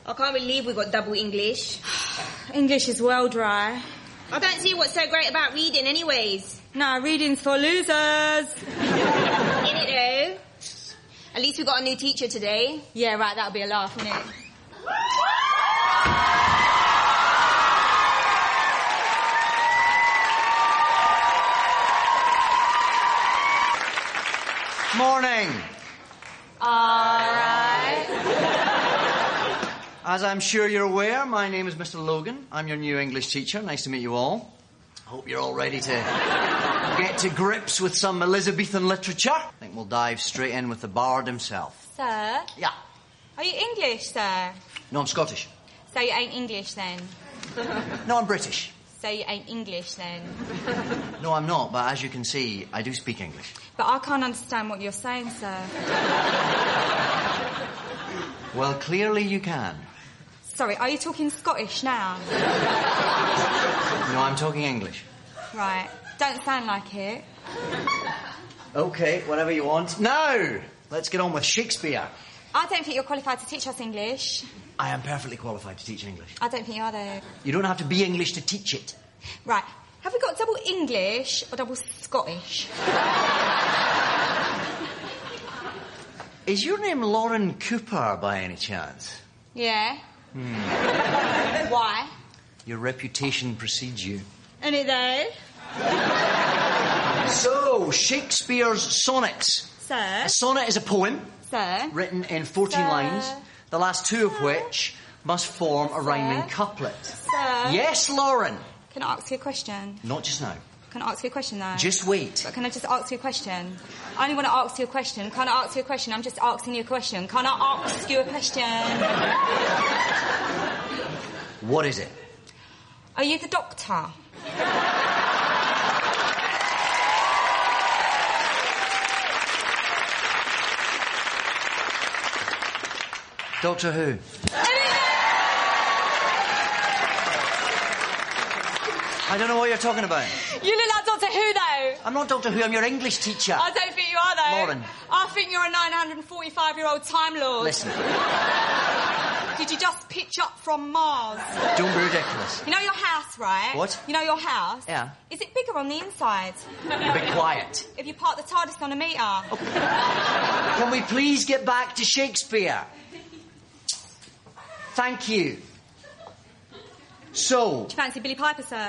I can't believe we got double English. English is well dry. I don't see what's so great about reading anyways. No, reading's for losers. Ain't it though? At least we got a new teacher today. Yeah, right, that'll be a laugh, won't it? Morning. All right. As I'm sure you're aware, my name is Mr. Logan. I'm your new English teacher. Nice to meet you all. Hope you're all ready to get to grips with some Elizabethan literature. I think we'll dive straight in with the bard himself. Sir? Yeah. Are you English, sir? No, I'm Scottish. So you ain't English then? No, I'm British. So you ain't English then? No, I'm not, but as you can see, I do speak English. But I can't understand what you're saying, sir. Well, clearly you can. Sorry, are you talking Scottish now? No, I'm talking English. Right. Don't sound like it. OK, whatever you want. Now, let's get on with Shakespeare. I don't think you're qualified to teach us English. I am perfectly qualified to teach English. I don't think you are, though. You don't have to be English to teach it. Right. Have we got double English or double Scottish? Is your name Lauren Cooper, by any chance? Yeah. Why? Your reputation precedes you. Any though? So, Shakespeare's sonnets. Sir? A sonnet is a poem Sir? written in 14 Sir? lines, the last two of which must form a rhyming couplet. Sir? Yes, Lauren. Can I ask you a question? Not just now. Can I ask you a question, though? Just wait. But can I just ask you a question? I only want to ask you a question. Can I ask you a question? I'm just asking you a question. Can I ask you a question? What is it? Are you the doctor? Doctor Who? I don't know what you're talking about. You look like Doctor Who, though. I'm not Doctor Who, I'm your English teacher. I don't think you are, though. Lauren. I think you're a 945-year-old Time Lord. Listen, Did you just pitch up from Mars? don't be ridiculous. You know your house, right? What? You know your house? Yeah. Is it bigger on the inside? Be quiet. If you park the TARDIS on a metre? Can we please get back to Shakespeare? Thank you. So... Do you fancy Billy Piper, sir?